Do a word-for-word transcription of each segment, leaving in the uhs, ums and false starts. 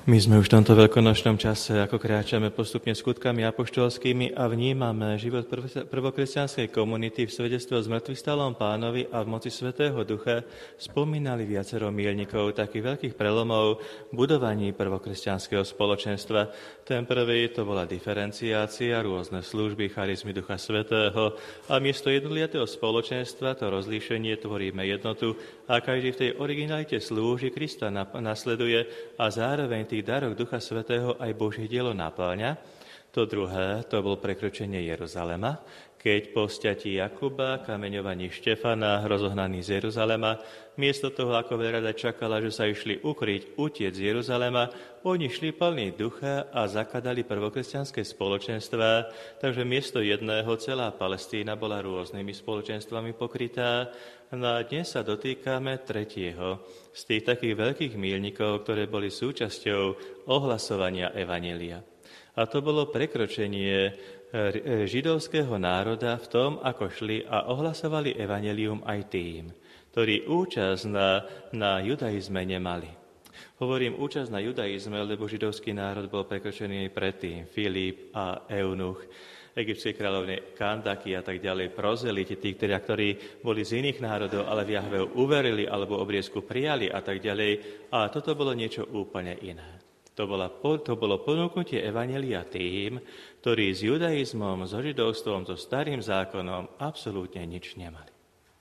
My sme už v tomto veľkonočnom čase, ako kráčame postupne skutkami apoštolskými a vnímame život prvokresťanskej komunity v svedectve o zmŕtvychvstalom Pánovi a v moci Svätého Ducha, spomínali viacero míľnikov takých veľkých prelomov v budovaní prvokresťanského spoločenstva. Ten prvý to bola diferenciácia, rôzne služby, charizmy Ducha Svätého a miesto jednotlivého spoločenstva to rozlíšenie tvoríme jednotu a každý v tej originalite slúži, Krista nasleduje a zároveň tých daroch Ducha Svätého aj Božie dielo napĺňa. To druhé, to bol prekročenie Jeruzalema, keď po sťatí Jakuba, kameňovaní Štefana, rozohnaný z Jeruzalema, miesto toho, ako veľrada čakala, že sa išli ukryť, utiec z Jeruzalema, oni šli plní ducha a zakladali prvokresťanské spoločenstvá, takže miesto jedného celá Palestína bola rôznymi spoločenstvami pokrytá. No a dnes sa dotýkame tretieho z tých takých veľkých míľnikov, ktoré boli súčasťou ohlasovania evanjelia. A to bolo prekročenie židovského národa v tom, ako šli a ohlasovali evanjelium aj tým, ktorí účasť na, na judaizme nemali. Hovorím účasť na judaizme, lebo židovský národ bol prekročený predtým. Filip a Eunuch, egyptskej kráľovne Kandaky a tak ďalej, prozeliti, tí, ktorí, ktorí boli z iných národov, ale v Jahveho uverili alebo obriezku prijali a tak ďalej. A toto bolo niečo úplne iné. To, bola, to bolo ponúknutie evanjelia tým, ktorí s judaizmom, so židovstvom, so starým zákonom absolútne nič nemali.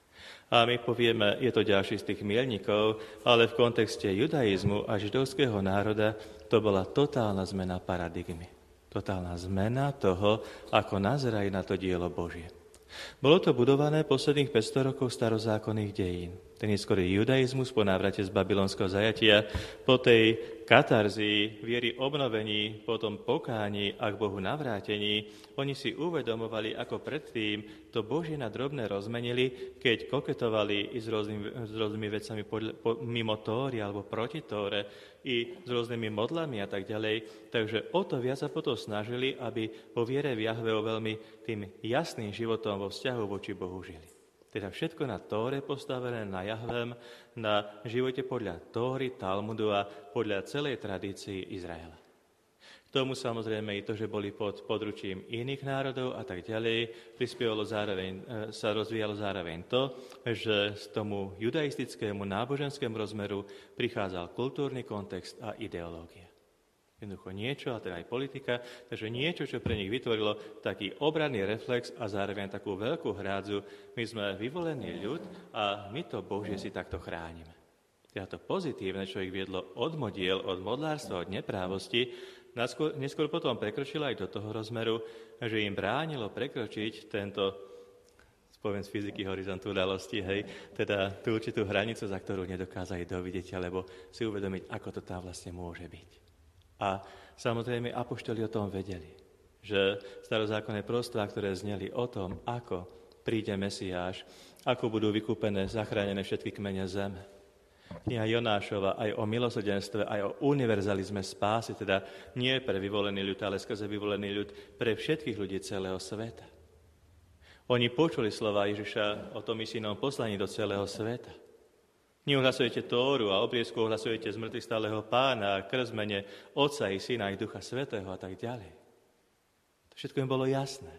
A my povieme, je to ďalší z tých mielnikov, ale v kontexte judaizmu a židovského národa to bola totálna zmena paradigmy. Totálna zmena toho, ako nazerajú na to dielo Božie. Bolo to budované posledných päťsto rokov starozákonných dejín. Ten neskorý judaizmus po návrate z babylonského zajatia, po tej katarzii, viery obnovení, po tom pokáni a k Bohu navrátení, oni si uvedomovali, ako predtým to Božie na drobné rozmenili, keď koketovali i s rôznymi, s rôznymi vecami podľa, po, mimo Tóry alebo proti Tóre, i s rôznymi modlami a tak ďalej. Takže o to viac sa potom snažili, aby po viere v Jahveho veľmi tým jasným životom vo vzťahu voči Bohu žili. Teda všetko na Tóre postavené, na Jahvem, na živote podľa Tóry, Talmudu a podľa celej tradícii Izraela. K tomu samozrejme i to, že boli pod područím iných národov a tak ďalej, prispievalo zároveň, sa rozvíjalo zároveň to, že z tomu judaistickému náboženskému rozmeru prichádzal kultúrny kontext a ideológia. Jednoducho niečo, a teda aj politika, takže niečo, čo pre nich vytvorilo taký obranný reflex a zároveň takú veľkú hrádzu. My sme vyvolený ľud a my to Božie si takto chránime. Teda to pozitívne, čo ich viedlo od modiel, od modlárstva, od neprávosti, neskôr, neskôr potom prekročilo aj do toho rozmeru, že im bránilo prekročiť tento, poviem z fyziky, horizont udalosti, hej, teda tú určitú hranicu, za ktorú nedokázali dovidieť, alebo si uvedomiť, ako to tam vlastne môže byť. A samozrejme apoštoli o tom vedeli, že starozákonné prostvá, ktoré zneli o tom, ako príde Mesiáš, ako budú vykúpené, zachránené všetky kmene zeme. Kniha Jonášova aj o milosrdenstve, aj o univerzalizme spásy, teda nie pre vyvolený ľud, ale skrze vyvolený ľud pre všetkých ľudí celého sveta. Oni počuli slova Ježiša o tom misijnom poslaní do celého sveta. Neuhlasujete Tóru a obriezku ohlasujete z mŕtvych stáleho Pána a krzmene Otca i Syna i Ducha Svätého a tak ďalej. To všetko im bolo jasné.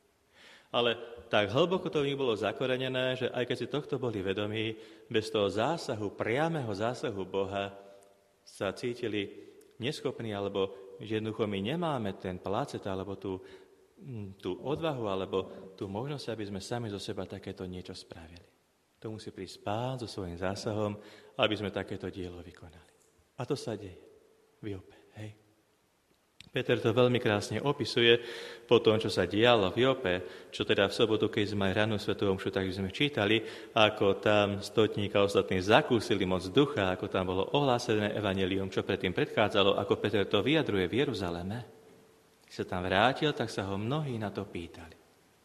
Ale tak hlboko to v nich bolo zakorenené, že aj keď si tohto boli vedomí, bez toho zásahu, priameho zásahu Boha sa cítili neschopní, alebo že jednoducho my nemáme ten placet, alebo tú, tú odvahu, alebo tú možnosť, aby sme sami zo seba takéto niečo spravili. To musí prísť Pán so svojím zásahom, aby sme takéto dielo vykonali. A to sa deje v Jope. Hej. Peter to veľmi krásne opisuje po tom, čo sa dialo v Jope, čo teda v sobotu, keď sme aj rannú svätú omšu, tak sme čítali, ako tam stotníka ostatní zakúsili moc ducha, ako tam bolo ohlásené evanjelium, čo predtým predchádzalo, ako Peter to vyjadruje v Jeruzaleme. Keď sa tam vrátil, tak sa ho mnohí na to pýtali.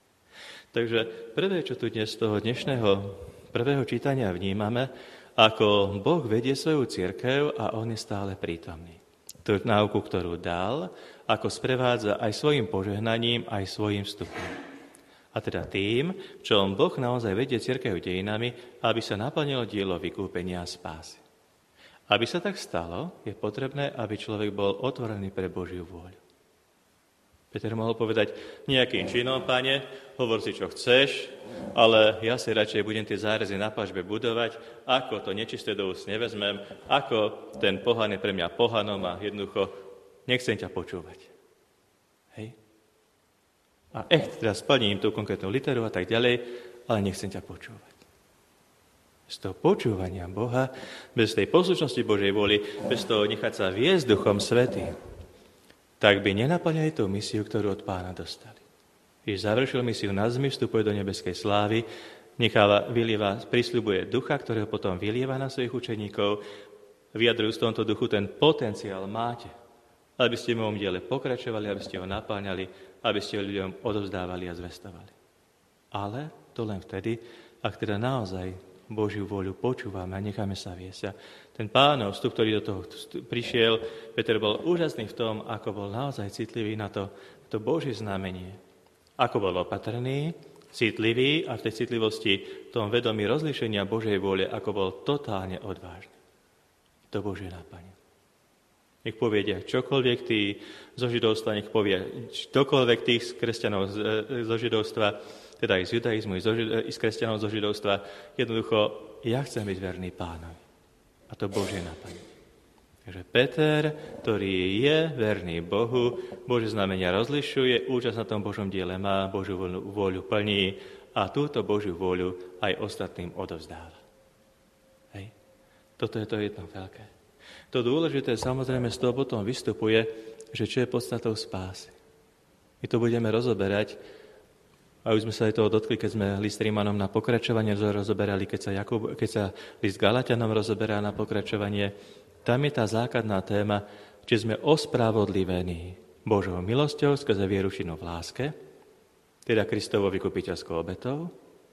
Takže prvé, čo tu dnes z toho dnešného prvého čítania vnímame, ako Boh vedie svoju cirkev a on je stále prítomný. Tú náuku, ktorú dal, ako sprevádza aj svojim požehnaním, aj svojim vstupom. A teda tým, čo Boh naozaj vedie cirkev dejinami, aby sa naplnilo dielo vykúpenia a spásy. Aby sa tak stalo, je potrebné, aby človek bol otvorený pre Božiu vôľu. Peter mohol povedať, nejakým činom, Pane, hovor si, čo chceš, ale ja si radšej budem tie zárezy na pažbe budovať, ako to nečisté do úst nevezmem, ako ten pohan je pre mňa pohanom a jednoducho nechcem ťa počúvať. Hej? A echt, teraz splním tú konkrétnu literu a tak ďalej, ale nechcem ťa počúvať. Z toho počúvania Boha, bez tej poslušnosti Božej vôli, bez toho nechať sa viesť Duchom Svätým, tak by nenaplňali tú misiu, ktorú od Pána dostali. Ježiš završil misiu na zemi, vstupuje do nebeskej slávy, necháva, vylieva, prisľubuje ducha, ktorého potom vylieva na svojich učeníkov, vyjadrujú v tomto duchu ten potenciál máte, aby ste v mojom diele pokračovali, aby ste ho napáňali, aby ste ho ľuďom odovzdávali a zvestovali. Ale to len vtedy, ak teda naozaj Božiu vôľu počúvame a necháme sa viesť. A ten Pánov vstup, ktorý do toho prišiel, Peter bol úžasný v tom, ako bol naozaj citlivý na to, to Božie znamenie. Ako bol opatrný, citlivý a v tej citlivosti, v tom vedomí rozlíšenia Božej vôle, ako bol totálne odvážny. To Božie náplň. Nech povie čokoľvek tí zo židovstva, nech povie čokoľvek tých kresťanov zo židovstva, teda aj z judaizmu, i z kresťanov zo židovstva. Jednoducho, ja chcem byť verný Pánovi. A to Božie naplnenie. Takže Peter, ktorý je verný Bohu, Božie znamenia rozlišuje, účasť na tom Božom diele má, Božiu vôľu, vôľu plní a túto Božiu vôľu aj ostatným odovzdáva. Hej. Toto je to jedno veľké. To dôležité samozrejme z toho potom vystupuje, že čo je podstatou spásy. My to budeme rozoberať, a už sme sa aj toho dotkli, keď sme list Rímanom na pokračovanie rozoberali, keď sa, Jakub, keď sa list Galatianom rozoberá na pokračovanie. Tam je tá základná téma, či sme ospravodlivení Božou milosťou skrze vieru činu v láske, teda Kristovou vykupiteľskou obetou,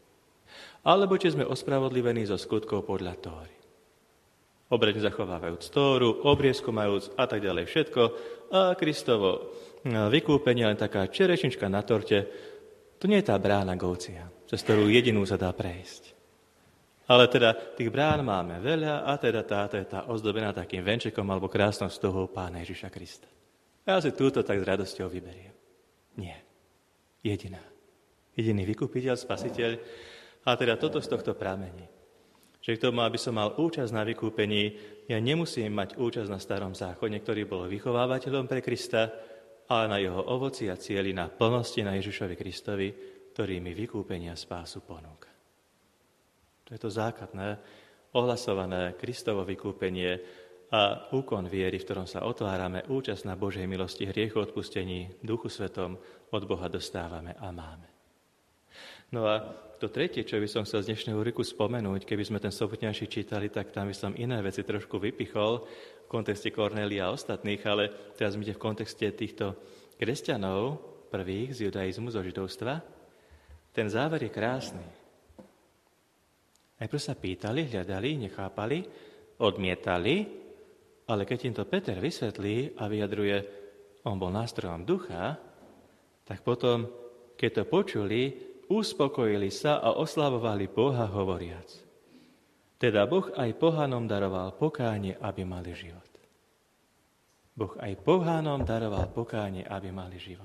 alebo či sme ospravodlivení zo skutkov podľa Tóry. Obredne zachovávajúc Tóru, obriezku majúc a tak ďalej všetko, a Kristovo vykúpenie len taká čerešnička na torte. To nie je tá brána Gócia, cez ktorú jedinú sa dá prejsť. Ale teda tých brán máme veľa a teda táto je tá ozdobená takým venčekom alebo krásnou stuhou Pána Ježiša Krista. Ja si túto tak s radosťou vyberiem. Nie. Jediná. Jediný vykupiteľ, spasiteľ. A teda toto z tohto pramení. Že k tomu, aby som mal účasť na vykúpení, ja nemusím mať účasť na starom zákone, ktorý bol vychovávateľom pre Krista, ale na jeho ovoci a cieli na plnosti na Ježišovi Kristovi, ktorý mi vykúpenia spásu ponúka. To je to základné, ohlasované Kristovo vykúpenie a úkon viery, v ktorom sa otvárame, účasť na Božej milosti, hriechu odpustení, Duchu Svetom od Boha dostávame a máme. No a to tretie, čo by som chcel z dnešného úryku spomenúť, keby sme ten sobotňajší čítali, tak tam by som iné veci trošku vypichol v kontexte Kornélia a ostatných, ale teraz ide v kontexte týchto kresťanov, prvých z judaizmu, zo židovstva. Ten záver je krásny. Najprv sa pýtali, hľadali, nechápali, odmietali, ale keď im to Peter vysvetlí a vyjadruje, on bol nástrojom ducha, tak potom, keď to počuli, uspokojili sa a oslavovali Boha hovoriac. Teda Boh aj pohanom daroval pokánie, aby mali život. Boh aj pohanom daroval pokánie, aby mali život.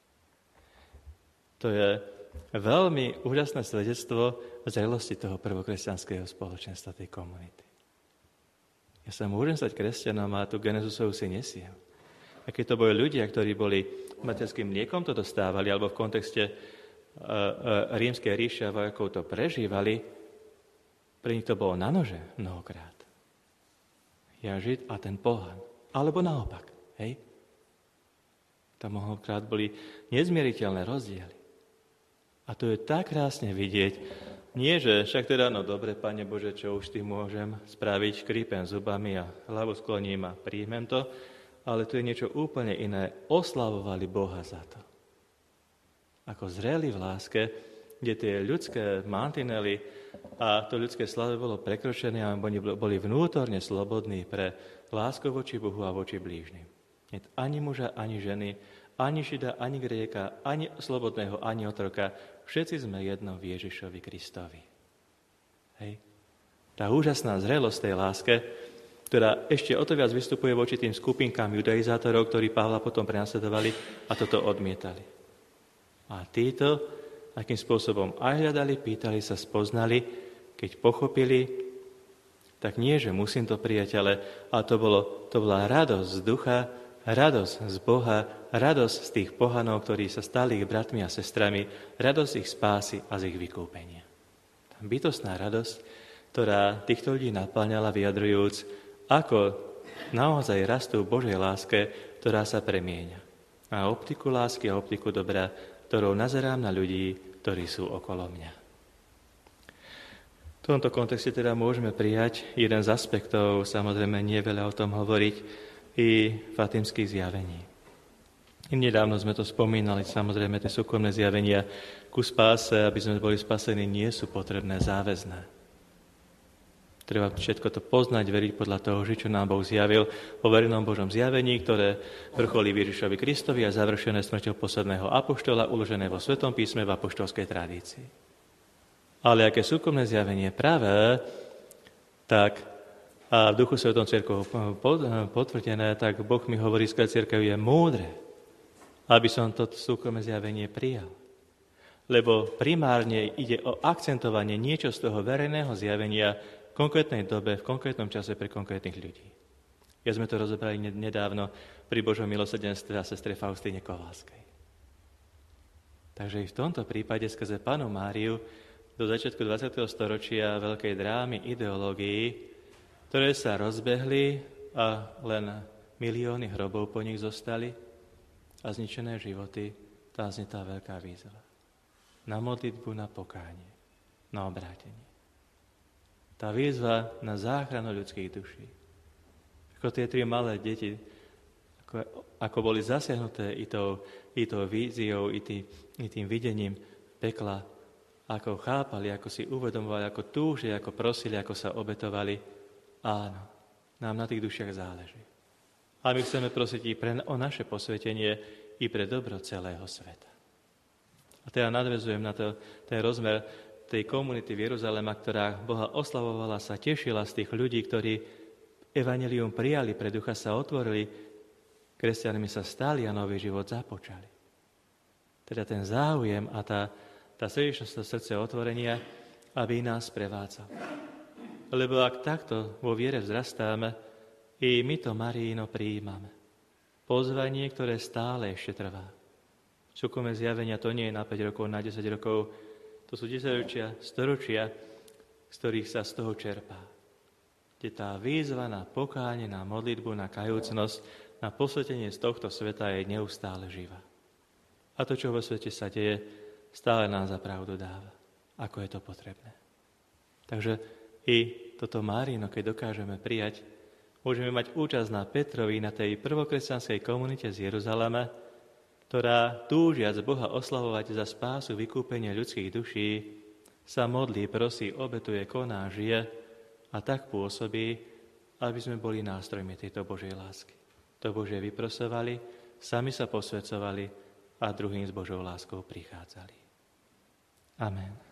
To je veľmi úžasné svedectvo zrelosti toho prvokresťanského spoločenstva, tej komunity. Ja sa môžem stať kresťanom a tú Genezu si nesiem. A keď to boli ľudia, ktorí boli materským mliekom, to dostávali, alebo v kontexte rímskej ríše a vojakov to prežívali, pre nich to bolo na nože mnohokrát. Ja Žid a ten pohan. Alebo naopak. Hej? Tam mnohokrát boli nezmieriteľné rozdiely. A to je tak krásne vidieť, nie, že však teda, no dobre, Pane Bože, čo už ty môžem spraviť, škrípem zubami a hlavu skloním a príjmem to, ale to je niečo úplne iné. Oslavovali Boha za to. Ako zreli v láske, kde tie ľudské mantinely a to ľudské slavy bolo prekročené a oni boli vnútorne slobodní pre lásku voči Bohu a voči blížnym. Nie ani muža, ani ženy, ani Žida, ani Gréka, ani slobodného, ani otroka. Všetci sme jedno v Ježišovi Kristovi. Hej. Tá úžasná zrelosť tej láske, ktorá ešte o to viac vystupuje voči tým skupinkám judaizátorov, ktorí Pavla potom prenasledovali a toto odmietali. A títo, akým spôsobom aj hľadali, pýtali sa, spoznali, keď pochopili, tak nie, že musím to prijať, ale, ale to, bolo, to bola radosť z ducha, radosť z Boha, radosť z tých pohanov, ktorí sa stali ich bratmi a sestrami, radosť ich spásy a z ich vykúpenia. Bytostná radosť, ktorá týchto ľudí napĺňala, vyjadrujúc, ako naozaj rastú v Božej láske, ktorá sa premieňa. A optiku lásky a optiku dobra, ktorou nazerám na ľudí, ktorí sú okolo mňa. V tomto kontexte teda môžeme prijať jeden z aspektov, samozrejme nie veľa o tom hovoriť, i fatimských zjavení. I nedávno sme to spomínali, samozrejme tie súkromné zjavenia ku spáse, aby sme boli spasení, nie sú potrebné, záväzné. Treba všetko to poznať, veriť podľa toho, že čo nám Boh zjavil o verejnom Božom zjavení, ktoré vrcholí Ježišovi Kristovi a završené smrťou posledného apoštola, uložené vo Svetom písme v apoštolskej tradícii. Ale aké súkromné zjavenie práve, tak a v duchu Svetom cirkvi potvrdené, tak Boh mi hovorí, že cirkev je múdre, aby som toto súkromné zjavenie prijal. Lebo primárne ide o akcentovanie niečo z toho verejného zjavenia v konkrétnej dobe, v konkrétnom čase pre konkrétnych ľudí. Ja sme to rozobrali nedávno pri Božom milosrdenstve a sestre Faustíne Kovalskej. Takže i v tomto prípade skrze Pannu Máriu do začiatku dvadsiateho storočia veľkej drámy ideológií, ktoré sa rozbehli a len milióny hrobov po nich zostali a zničené životy, tá znie tá veľká výzva. Na modlitbu, na pokánie, na obrátenie. Tá výzva na záchranu ľudských duší. Ako tie tri malé deti, ako, ako boli zasiahnuté i tou, i tou víziou, i, tý, i tým videním pekla, ako chápali, ako si uvedomovali, ako túžili, ako prosili, ako sa obetovali. Áno, nám na tých dušiach záleží. A my chceme prosiť i pre, o naše posvetenie i pre dobro celého sveta. A teda nadväzujem na to, ten rozmer tej komunity v Jeruzalema, ktorá Boha oslavovala, sa tešila z tých ľudí, ktorí evanjelium prijali, pre ducha sa otvorili, kresťanmi sa stali a nový život započali. Teda ten záujem a tá, tá srdečnosť, to srdce otvorenia, aby nás prevádzal. Lebo ak takto vo viere vzrastáme, i my to Maríno prijímame. Pozvanie, ktoré stále ešte trvá. Súkromné zjavenia to nie je na päť rokov, na desať rokov. To sú desaťročia, storočia, z ktorých sa z toho čerpá. Kde tá výzva na pokánie, na modlitbu, na kajúcnosť, na posvetenie z tohto sveta je neustále živá. A to, čo vo svete sa deje, stále nám za pravdu dáva, ako je to potrebné. Takže i toto Márino, keď dokážeme prijať, môžeme mať účasť na Petrovi, na tej prvokresťanskej komunite z Jeruzalema, ktorá túžiac Boha oslavovať za spásu, vykúpenie ľudských duší, sa modlí, prosí, obetuje, koná, žije a tak pôsobí, aby sme boli nástrojmi tejto Božej lásky. To Božie vyprosovali, sami sa posvedzovali a druhým s Božou láskou prichádzali. Amen.